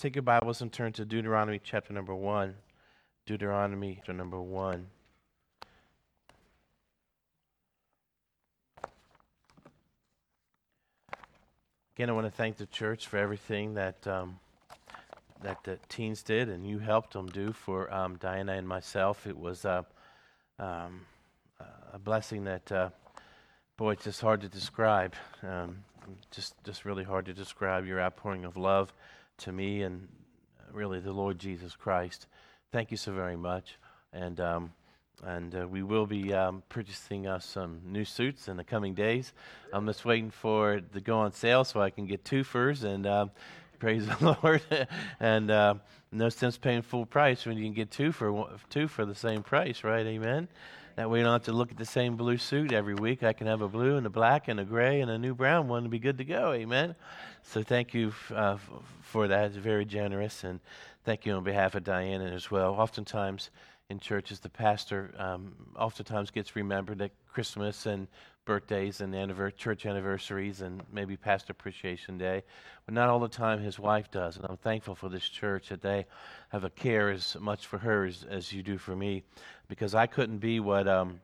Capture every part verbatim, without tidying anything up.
Take your Bibles and turn to Deuteronomy chapter number one. Deuteronomy chapter number one. Again, I want to thank the church for everything that um, that the teens did and you helped them do for um, Diana and myself. It was uh, um, a blessing that, uh, boy, it's just hard to describe. Um, just, just really hard to describe your outpouring of love to me and really the Lord Jesus Christ. Thank you so very much. And um, and uh, we will be um, purchasing us some new suits in the coming days. I'm just waiting for it to go on sale so I can get twofers and um, praise the Lord. and uh, no sense paying full price when you can get two for one, two for the same price, right? Amen. That way you don't have to look at the same blue suit every week. I can have a blue and a black and a gray and a new brown one to be good to go. Amen. So thank you f- uh, f- for that. It's very generous. And thank you on behalf of Diana as well. Oftentimes in churches, the pastor um, oftentimes gets remembered at Christmas and birthdays and anniver- church anniversaries and maybe Pastor Appreciation Day. But not all the time his wife does. And I'm thankful for this church that they have a care as much for her as, as you do for me. Because I couldn't be what um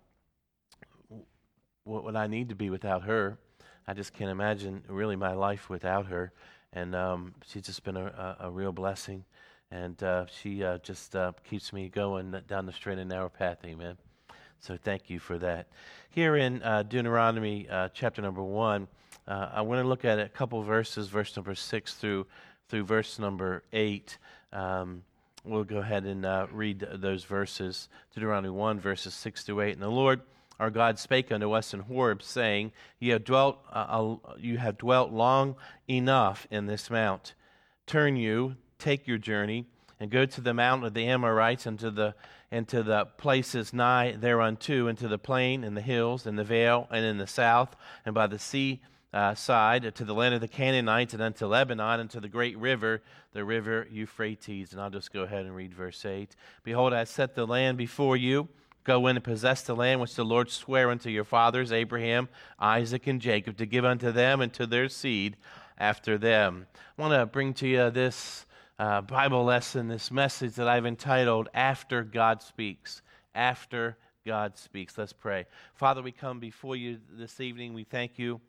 what, what I need to be without her. I just can't imagine really my life without her. And um, she's just been a, a, a real blessing. And uh, she uh, just uh, keeps me going down the straight and narrow path, amen. So thank you for that. Here in uh, Deuteronomy uh, chapter number one, uh, I want to look at a couple verses, verse number six through through verse number eight. Um, We'll go ahead and uh, read those verses, Deuteronomy one, verses six through eight. And the Lord our God spake unto us in Horeb, saying, You have dwelt, uh, you have dwelt long enough in this mount. Turn you, take your journey, and go to the mount of the Amorites, and to the and to the places nigh thereunto, and to the plain, and the hills, and the vale, and in the south, and by the sea Uh, side, to the land of the Canaanites, and unto Lebanon, and to the great river, the river Euphrates. And I'll just go ahead and read verse eight. Behold, I set the land before you. Go in and possess the land which the Lord sware unto your fathers, Abraham, Isaac, and Jacob, to give unto them and to their seed after them. I want to bring to you this uh, Bible lesson, this message that I've entitled, After God Speaks. After God Speaks. Let's pray. Father, we come before you this evening. We thank you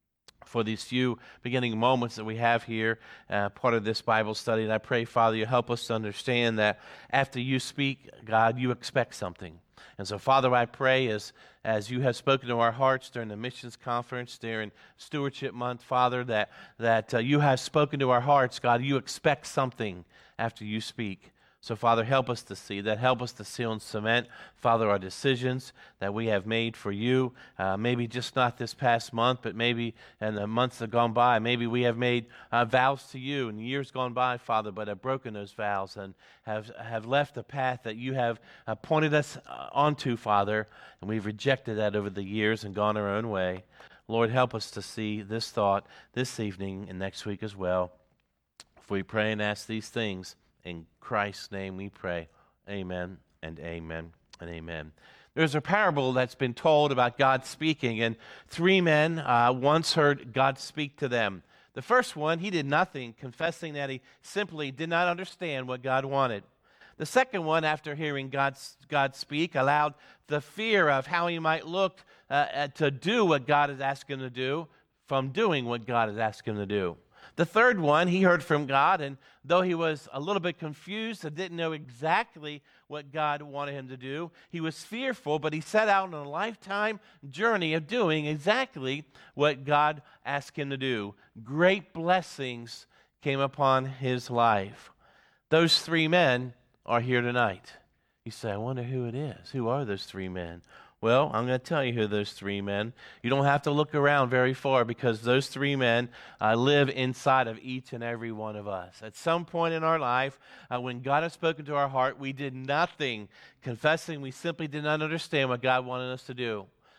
for these few beginning moments that we have here, uh, part of this Bible study. And I pray, Father, you help us to understand that after you speak, God, you expect something. And so, Father, I pray as, as you have spoken to our hearts during the missions conference, during Stewardship Month, Father, that, that uh, you have spoken to our hearts, God, you expect something after you speak. So, Father, help us to see that. Help us to seal and cement, Father, our decisions that we have made for you. Uh, maybe just not this past month, but maybe in the months that have gone by. Maybe we have made uh, vows to you in years gone by, Father, but have broken those vows and have, have left the path that you have uh, pointed us uh, onto, Father, and we've rejected that over the years and gone our own way. Lord, help us to see this thought this evening and next week as well. For we pray and ask these things in Christ's name we pray. Amen and amen and amen. There's a parable that's been told about God speaking, and three men uh, once heard God speak to them. The first one, he did nothing, confessing that he simply did not understand what God wanted. The second one, after hearing God, God speak, allowed the fear of how he might look uh, to do what God has asked him to do from doing what God has asked him to do. The third one, he heard from God, and though he was a little bit confused and didn't know exactly what God wanted him to do, he was fearful, but he set out on a lifetime journey of doing exactly what God asked him to do. Great blessings came upon his life. Those three men are here tonight. You say, I wonder who it is. Who are those three men? Well, I'm going to tell you who those three men. You don't have to look around very far because those three men uh, live inside of each and every one of us. At some point in our life, uh, when God has spoken to our heart, we did nothing, confessing we simply did not understand what God wanted us to do.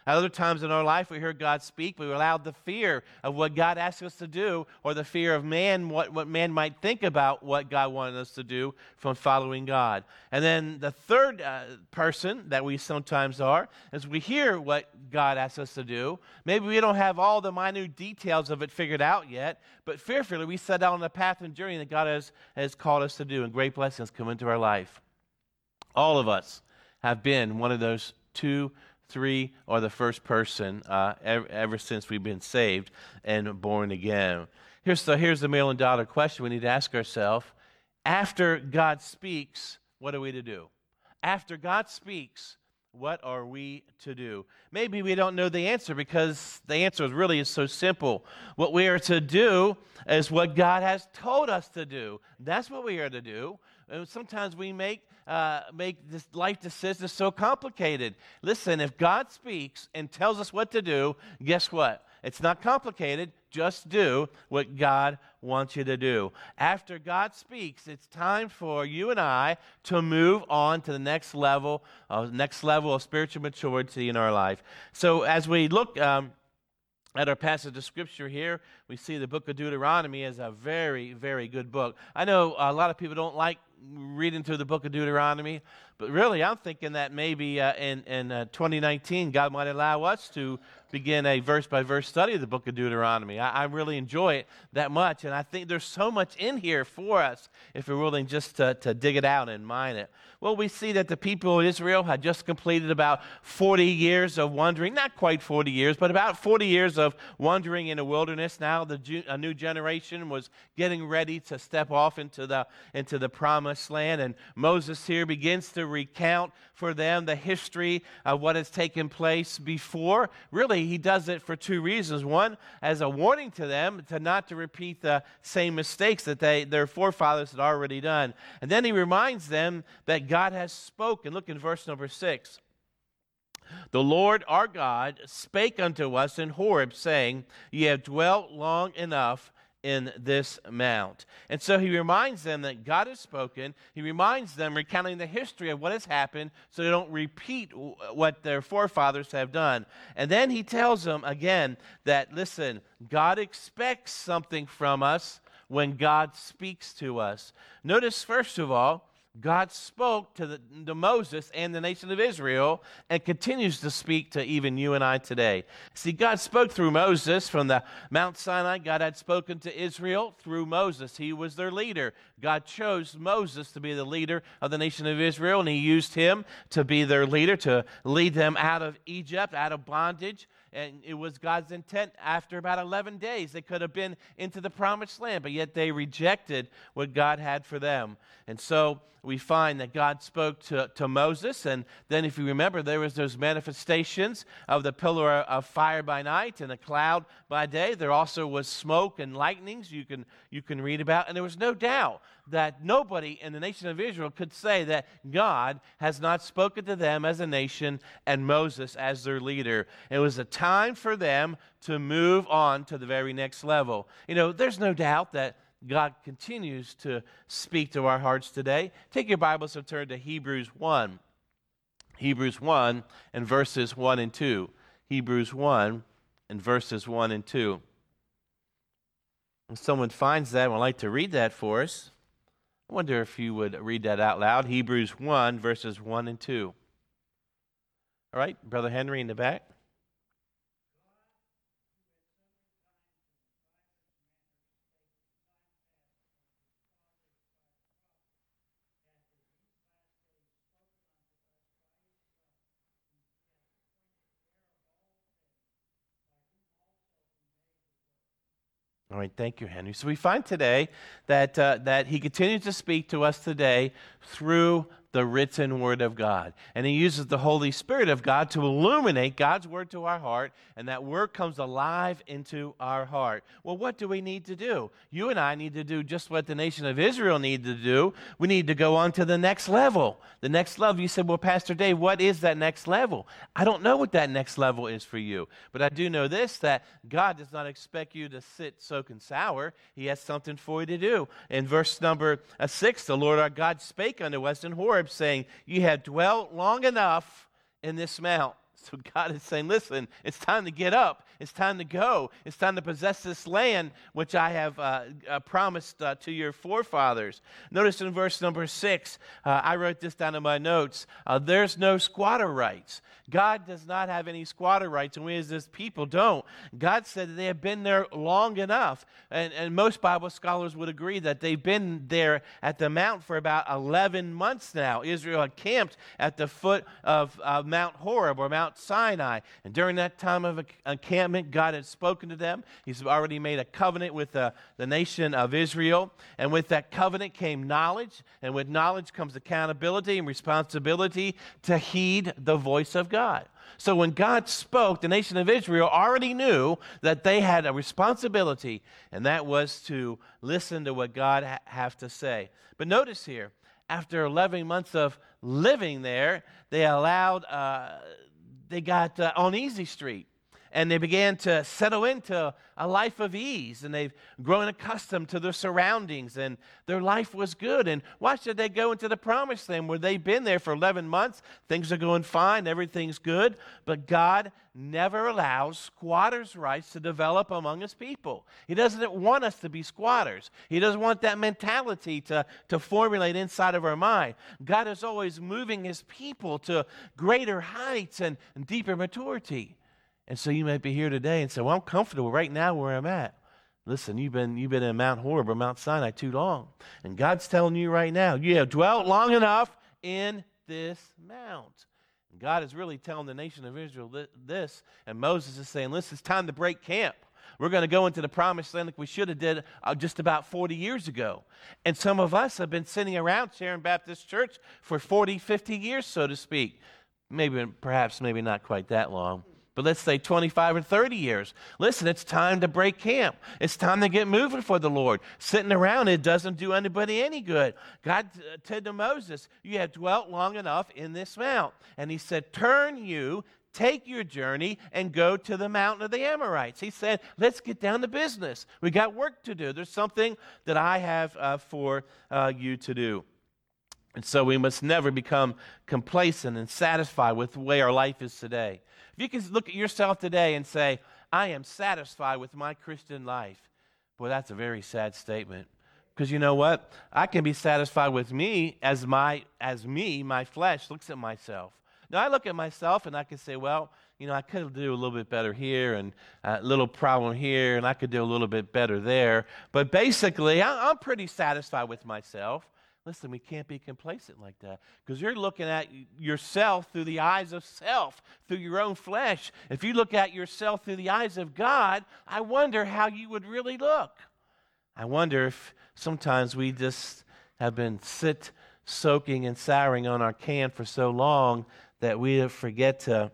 At other times in our life, we heard God speak, but we allowed the fear of what God asked us to do, or the fear of man, what, what man might think about what God wanted us to do, from following God. And then the third uh, person that we sometimes are, is we hear what God asks us to do. Maybe we don't have all the minute details of it figured out yet, but fearfully we set out on the path and journey that God has, has called us to do, and great blessings come into our life. All of us have been one of those two, three, or the first person uh, ever, ever since we've been saved and born again. Here's the, here's the million dollar question we need to ask ourselves. After God speaks, what are we to do? After God speaks, what are we to do? Maybe we don't know the answer, because the answer really is so simple. What we are to do is what God has told us to do. That's what we are to do. And sometimes we make uh, make this life decisions so complicated. Listen, if God speaks and tells us what to do, guess what? It's not complicated. Just do what God wants you to do. After God speaks, it's time for you and I to move on to the next level, uh, next level of spiritual maturity in our life. So as we look um, at our passage of Scripture here, we see the book of Deuteronomy as a very, very good book. I know a lot of people don't like reading through the book of Deuteronomy, but really I'm thinking that maybe uh, in, in uh, twenty nineteen, God might allow us to begin a verse-by-verse study of the book of Deuteronomy. I, I really enjoy it that much, and I think there's so much in here for us if we're willing just to, to dig it out and mine it. Well, we see that the people of Israel had just completed about forty years of wandering, not quite forty years, but about forty years of wandering in the wilderness. Now the ju- a new generation was getting ready to step off into the, into the promised land, and Moses here begins to recount for them the history of what has taken place before. Really, he does it for two reasons. One, as a warning to them to not to repeat the same mistakes that they their forefathers had already done. And then he reminds them that God has spoken. Look in verse number six. The Lord our God spake unto us in Horeb, saying, Ye have dwelt long enough in this mount. And so he reminds them that God has spoken. He reminds them, recounting the history of what has happened, so they don't repeat what their forefathers have done. And then he tells them again that, listen, God expects something from us when God speaks to us. Notice, first of all, God spoke to, the, to Moses and the nation of Israel, and continues to speak to even you and I today. See, God spoke through Moses from the Mount Sinai. God had spoken to Israel through Moses. He was their leader. God chose Moses to be the leader of the nation of Israel, and he used him to be their leader, to lead them out of Egypt, out of bondage. And it was God's intent. After about eleven days, they could have been into the promised land, but yet they rejected what God had for them. And so we find that God spoke to, to Moses, and then if you remember, there was those manifestations of the pillar of fire by night and a cloud by day. There also was smoke and lightnings you can, you can read about, and there was no doubt that nobody in the nation of Israel could say that God has not spoken to them as a nation and Moses as their leader. It was a time for them to move on to the very next level. You know, there's no doubt that God continues to speak to our hearts today. Take your Bibles and turn to Hebrews one. Hebrews one and verses one and two. Hebrews one and verses one and two. If someone finds that and would like to read that for us, I wonder if you would read that out loud. Hebrews one, verses one and two. All right, Brother Henry in the back. All right, thank you, Henry. So we find today that uh, that he continues to speak to us today through the written Word of God. And he uses the Holy Spirit of God to illuminate God's Word to our heart, and that Word comes alive into our heart. Well, what do we need to do? You and I need to do just what the nation of Israel needed to do. We need to go on to the next level. The next level, you said, well, Pastor Dave, what is that next level? I don't know what that next level is for you, but I do know this, that God does not expect you to sit soaking sour. He has something for you to do. In verse number uh, six, the Lord our God spake unto us in Horeb, saying, Ye have dwelt long enough in this mount. So God is saying, listen, it's time to get up. It's time to go. It's time to possess this land, which I have uh, uh, promised uh, to your forefathers. Notice in verse number six, uh, I wrote this down in my notes, uh, there's no squatter rights. God does not have any squatter rights, and we as this people don't. God said that they have been there long enough, and, and most Bible scholars would agree that they've been there at the mount for about eleven months now. Israel had camped at the foot of uh, Mount Horeb or Mount Sinai, and during that time of encampment, God had spoken to them. He's already made a covenant with the, the nation of Israel, and with that covenant came knowledge, and with knowledge comes accountability and responsibility to heed the voice of God. So when God spoke, the nation of Israel already knew that they had a responsibility, and that was to listen to what God ha- have to say. But notice here, after eleven months of living there, they allowed, uh, they got uh, on Easy Street. And they began to settle into a life of ease, and they've grown accustomed to their surroundings, and their life was good. And why should they go into the promised land where they've been there for eleven months? Things are going fine, everything's good, but God never allows squatters' rights to develop among his people. He doesn't want us to be squatters. He doesn't want that mentality to, to formulate inside of our mind. God is always moving his people to greater heights and, and deeper maturity. And so you might be here today and say, well, I'm comfortable right now where I'm at. Listen, you've been you've been in Mount Horeb or Mount Sinai too long. And God's telling you right now, you have dwelt long enough in this mount. And God is really telling the nation of Israel this, and Moses is saying, listen, it's time to break camp. We're going to go into the promised land like we should have did uh, just about forty years ago. And some of us have been sitting around Sharon Baptist Church for forty, fifty years, so to speak. Maybe, perhaps, maybe not quite that long. But let's say twenty-five or thirty years. Listen, it's time to break camp. It's time to get moving for the Lord. Sitting around, it doesn't do anybody any good. God said to Moses, you have dwelt long enough in this mount. And he said, turn you, take your journey, and go to the mountain of the Amorites. He said, let's get down to business. We got work to do. There's something that I have uh, for uh, you to do. And so we must never become complacent and satisfied with the way our life is today. If you can look at yourself today and say, I am satisfied with my Christian life, boy, that's a very sad statement. Because you know what? I can be satisfied with me as my as me, my flesh looks at myself. Now, I look at myself and I can say, well, you know, I could do a little bit better here and a little problem here, and I could do a little bit better there. But basically, I, I'm pretty satisfied with myself. Listen, we can't be complacent like that, because you're looking at yourself through the eyes of self, through your own flesh. If you look at yourself through the eyes of God, I wonder how you would really look. I wonder if sometimes we just have been sit, soaking and souring on our can for so long that we forget to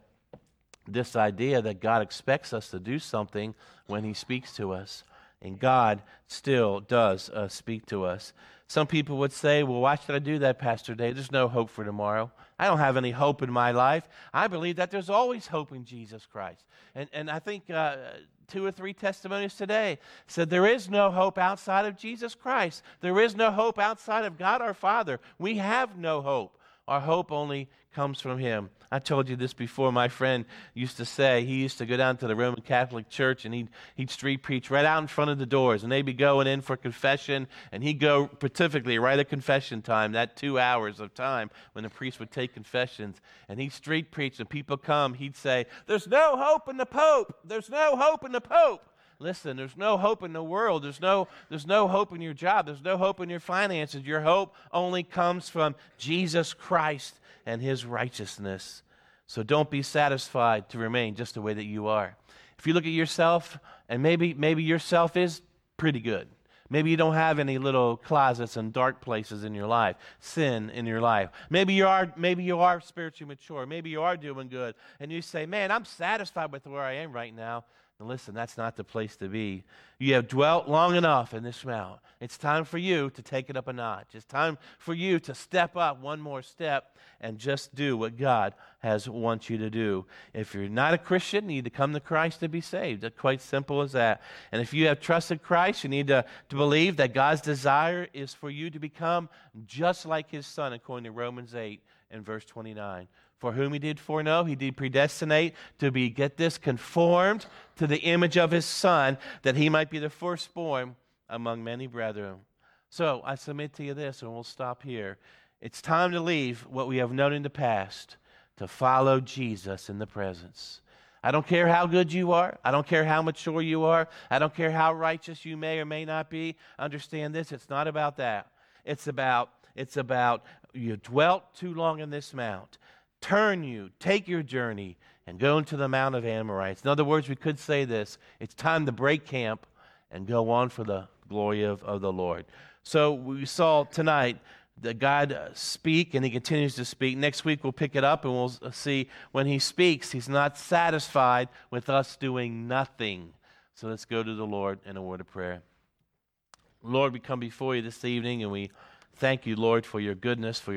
this idea that God expects us to do something when he speaks to us. And God still does uh, speak to us. Some people would say, well, why should I do that, Pastor Dave? There's no hope for tomorrow. I don't have any hope in my life. I believe that there's always hope in Jesus Christ. And, and I think uh, two or three testimonies today said there is no hope outside of Jesus Christ. There is no hope outside of God our Father. We have no hope. Our hope only comes from him. I told you this before. My friend used to say he used to go down to the Roman Catholic Church and he'd, he'd street preach right out in front of the doors, and they'd be going in for confession, and he'd go specifically right at confession time, that two hours of time when the priest would take confessions, and he'd street preach, and people come, he'd say, there's no hope in the Pope. There's no hope in the Pope. Listen, there's no hope in the world. There's no, there's no hope in your job. There's no hope in your finances. Your hope only comes from Jesus Christ and his righteousness. So don't be satisfied to remain just the way that you are. If you look at yourself, and maybe maybe yourself is pretty good. Maybe you don't have any little closets and dark places in your life, sin in your life. Maybe you are maybe you are spiritually mature. Maybe you are doing good. And you say, man, I'm satisfied with where I am right now. And listen, that's not the place to be. You have dwelt long enough in this mount. It's time for you to take it up a notch. It's time for you to step up one more step and just do what God has wants you to do. If you're not a Christian, you need to come to Christ to be saved. It's quite simple as that. And if you have trusted Christ, you need to, to believe that God's desire is for you to become just like his Son, according to Romans eight. in verse twenty-nine. For whom he did foreknow, he did predestinate to be, get this, conformed to the image of his Son, that he might be the firstborn among many brethren. So I submit to you this, and we'll stop here. It's time to leave what we have known in the past to follow Jesus in the presence. I don't care how good you are. I don't care how mature you are. I don't care how righteous you may or may not be. Understand this, it's not about that. It's about, it's about you dwelt too long in this mount. Turn you, take your journey, and go into the Mount of Amorites. In other words, we could say this, it's time to break camp and go on for the glory of, of the Lord. So we saw tonight that God uh, speak, and he continues to speak. Next week we'll pick it up, and we'll see when he speaks, he's not satisfied with us doing nothing. So let's go to the Lord in a word of prayer. Lord, we come before you this evening, and we thank you, Lord, for your goodness, for your